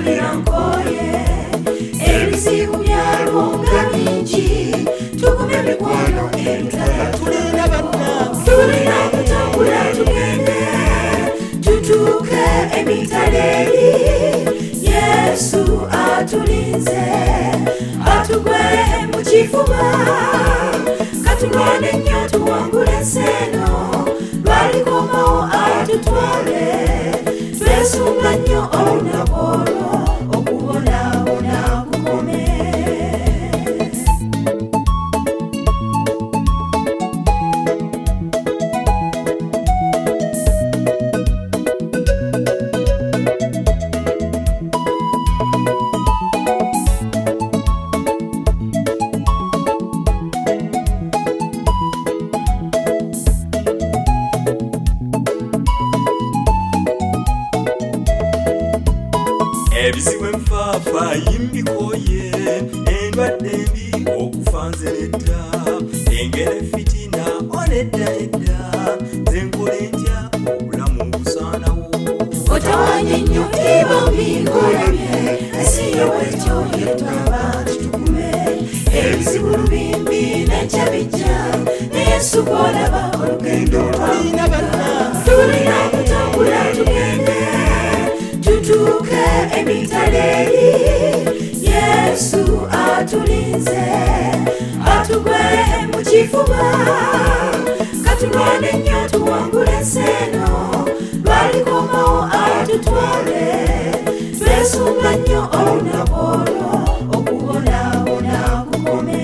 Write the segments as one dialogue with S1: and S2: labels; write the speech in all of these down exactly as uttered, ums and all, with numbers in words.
S1: tulira nkoye ebizibu byalonga bingi tukume mikwano ebitala tulina bannange tulina kutambula tugende tutuuke emitala eri Yesu atulinze atugwe mu kifuba katulwane nnyo tuwangule seno lwalikomawo atutwale twesunga nnyo olunaku olwo okubonaabona kukome
S2: ebizibu enfaafa yimbikoye endwadde embi okufa nzeretta engere fitina onedda edda zenkole ntya obulamu busaanawo
S1: otawanye nnyo ebambingolabye esiyo wekyo yetwaba tutukume ebizibu lubimbi nejja bijja neyesu gwolaba olugendo lwalina tulina kutambula tugende tutuuke emitala eri Yesu atulinze atugwe mu kifuba katulwane nnyo tuwangule seno lwalikomawo atutwale twesunga nnyo olunaku olwo okubonaabona kukome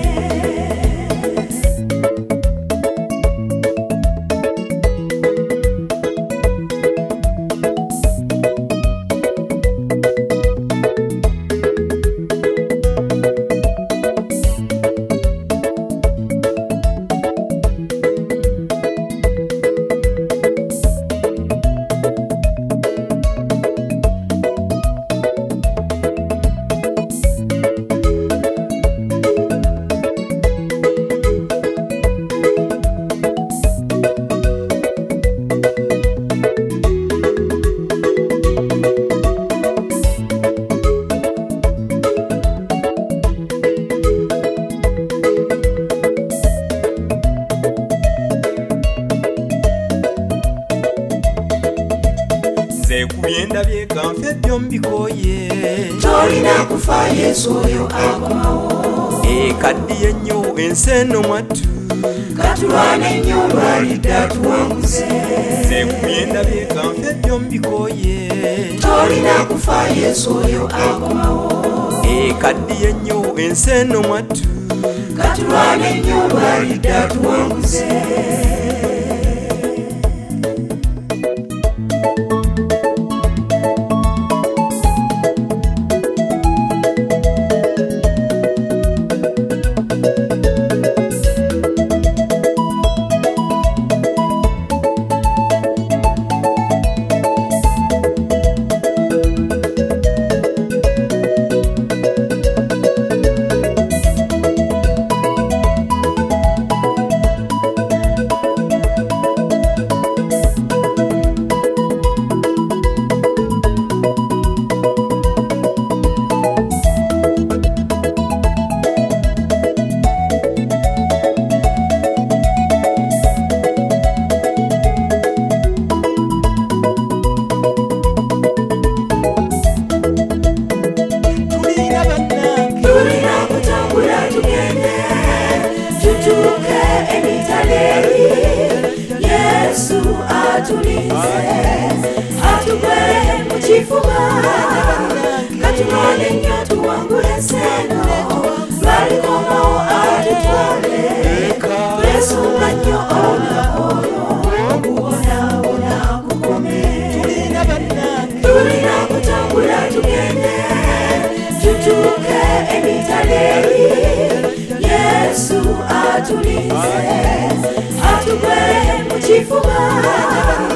S2: kubyenda byekanfe byombikoye
S1: tolina kufa Yesu oyo akomawo
S2: ekaddiye nnyo enseno mwattu
S1: katulwane nnyo lwalidda tuwanguze
S2: kubyenda byekanfe byombikoye
S1: tolina kufa Yesu oyo akomawo
S2: ekaddiye nnyo enseno mwattu
S1: katulwane nnyo lwalidda tuwanguze Yesu atulinze atugwe mu kifuba katulwane nnyo tuwangule seno lwalikomawo atutwale twesunga nnyo olunaku olwo okubonaabona kukome tulina kutambula tugende tutuuke emitala eri Yesu atulinze atugwe mu kifuba